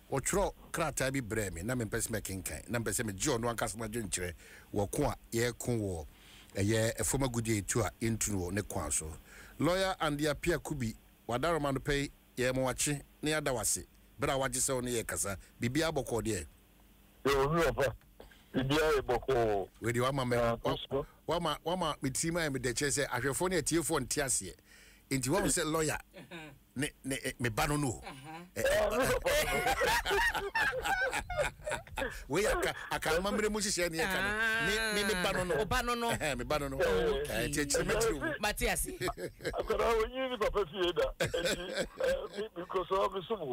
Otro krata bi breme na mempese mekenkan na mpese me gyo no ankasa madwenkyere wo ko a ye ko wo eye efoma gudi etu a intuno ne kwan so lawyer and ya pia kubi wadaroma no pay ye mo wache ne ada wase bra waje se ne ye kasa bibia aboko de yo mi ofa bibia eboko we di wama mitima me de chese ahwefo ne atiefo ntiase enti wo se lawyer ne me bano no we aka mamre mu hihye ne kan me bano no me bano no chechi metru Matias akara wonyi ni papa fieda because of sumu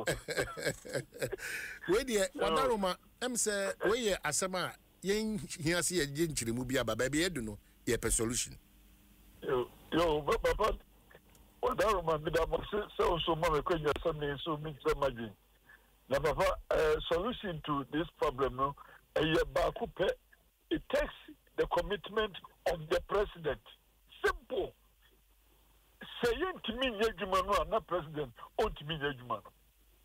we die wadaroma say we ye asema yen hiase ye nchirimu bia baba be yedu no ye pe solution yo papa wadaroma mi da mo so mama kwenya something so me imagine na papa solution to this problem no it takes the commitment of the president. Simple. Say ntimi nyejuma no na president ontimi nyejuma no.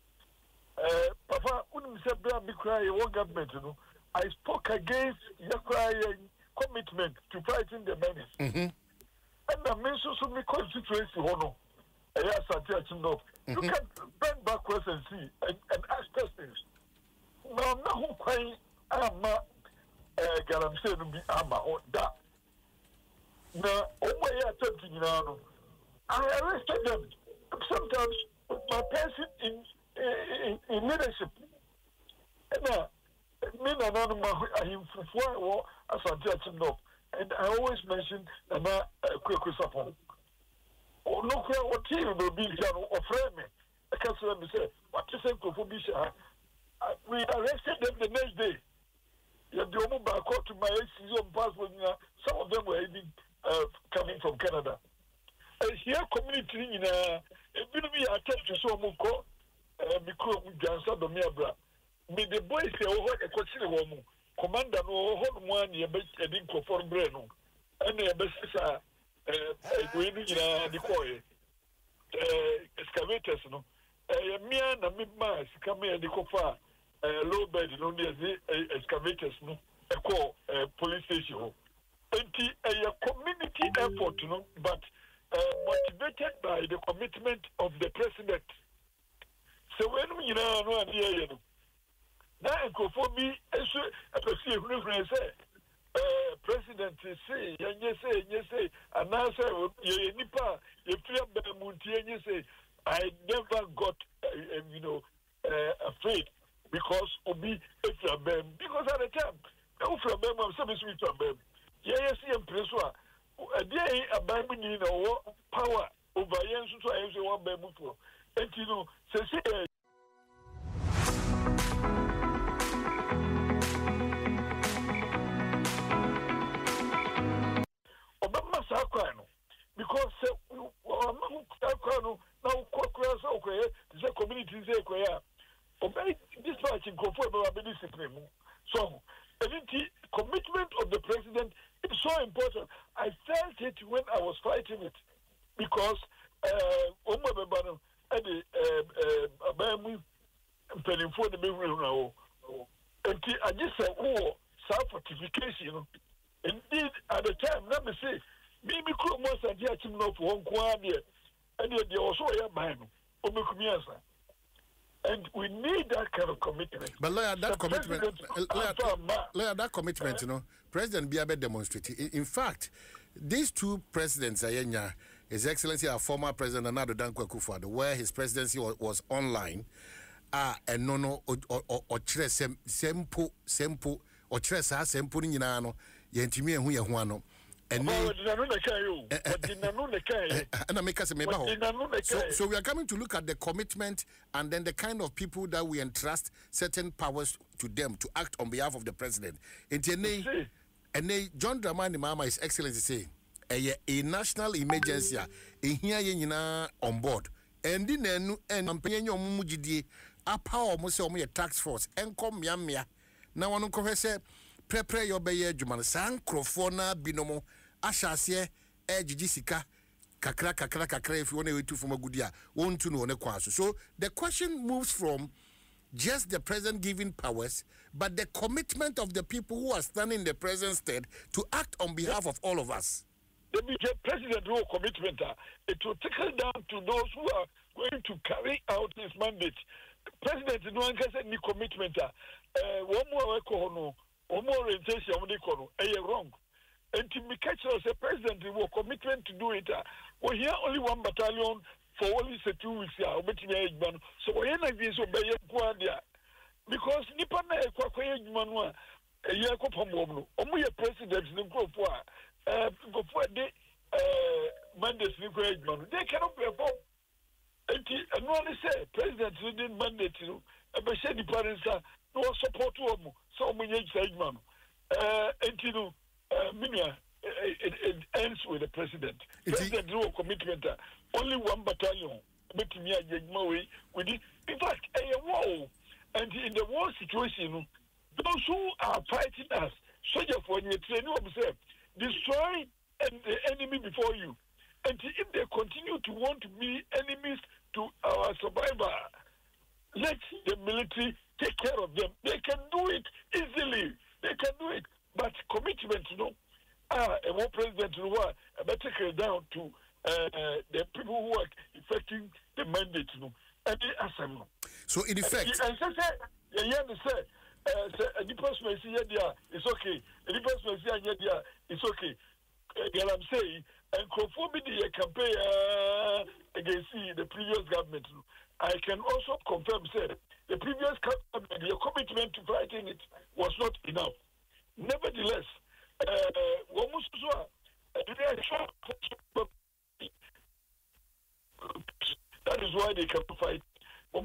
Papa unim se bra bi cry one government no. I spoke against your commitment to fighting the menace. And the mention so me constituency hono. You can bend backwards and see and ask questions. Now, who quite Galamsey no be ama or that. Now, over here attempting now. I arrested them. Sometimes my person in leadership. Now, me and I him for and I always mention about quick support. Oh, no, what team will be or frame me. I can't say, what you say, Kofobisha? We arrested them the next day. You have the back to my season passport. Some of them were even coming from Canada. And here, community in a bit attempt to show Muko, Mikro, Jansa, Domiabra. Me the boys say, oh, a question woman. Commander, no, hold one year, but I didn't go for Breno. And the best going in the coy excavators no me na me mass come here the cofa low bed no the excavators no call police station a community effort no but motivated by the commitment of the president. So when we no idea no na enkofobi eso apesi ehunu say president say say and now say nipa you feel bemunti say I never got afraid because obi efrabem because at the time efrabem am say me efrabem see empreso a dey abamu ni na power over yensu so ayensu one bem for enti say because the community say this much in discipline. So the commitment of the president is so important. I felt it when I was fighting it because I just said self-fortification. Indeed, at the time, let me say, maybe most of the team not one quarter, and they also have mine. And we need that kind of commitment. But lawyer, that commitment, President Biabe demonstrated. In fact, these two presidents, His Excellency, our former President Nana Dankwa Akufo-Addo, where his presidency was online, and or sempo or tresa sempo ni nyina no yentimi ehu ye ho ano so we are coming to look at the commitment and then the kind of people that we entrust certain powers to them to act on behalf of the president. And John Dramani Mahama, His Excellency, say a national emergency here nyina on board and in and ampanyo mumujidi apa almost a tax force and come yamia. Now one uncle say prepare your baye juman san crofona binomo ashase ejisika kakra if you want to from a good year won't to know on a kwaso. So the question moves from just the president giving powers, but the commitment of the people who are standing in the president's stead to act on behalf of all of us. The president will commitment. It will trickle down to those who are going to carry out his mandate. President no one can say any commitment. One more orientation wrong. And to be catch as a president will commitment to do it. We hear only one battalion for only 2 weeks. So we are this obey because Nippon Manua a year only a president before they mandate they cannot perform. And only say president didn't mandate but said the parents no support to so many man. It ends with the president. President no commitment. Only one battalion. With it. In fact, a war. And in the war situation, those who are fighting us, soldier for your training observe, destroy the enemy before you. And if they continue to want to be enemies to our survivor, let the military take care of them. They can do it easily. They can do it. But commitment, a war president, better take down to the people who are effecting the mandate, So in effect, it's okay. It's okay. I'm saying, and conformity a campaign against the previous government. I can also confirm, say, the previous government, your commitment to fighting it was not enough. Nevertheless, that is why they can fight. We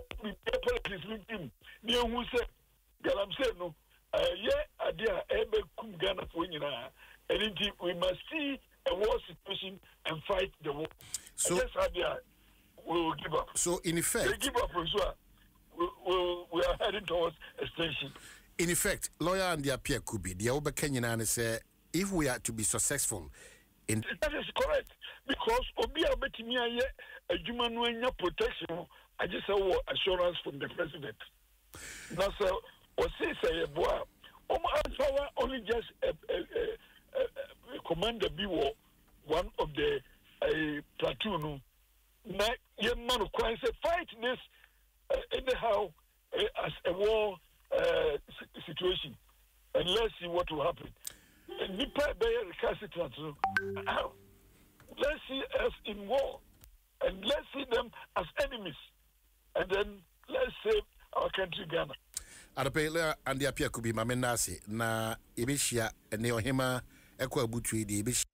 must see a war situation and fight the war. So we will give up. So in effect, they give up. We are heading towards extension. In effect, lawyer and the appear could be the Oba Kenyan and say if we are to be successful in that is correct because Obia Betimia a human protection. I just have assurance from the president. Now, so or say boy, power only just commander B one of the platoon. Now, young man who say fight this anyhow as a war situation, and let's see what will happen. Let's see us in war, and let's see them as enemies, and then let's save our country, Ghana. Adapela and the appear could be Mamenasi na Ibishia and Neohema Equa Butri, the Ibish.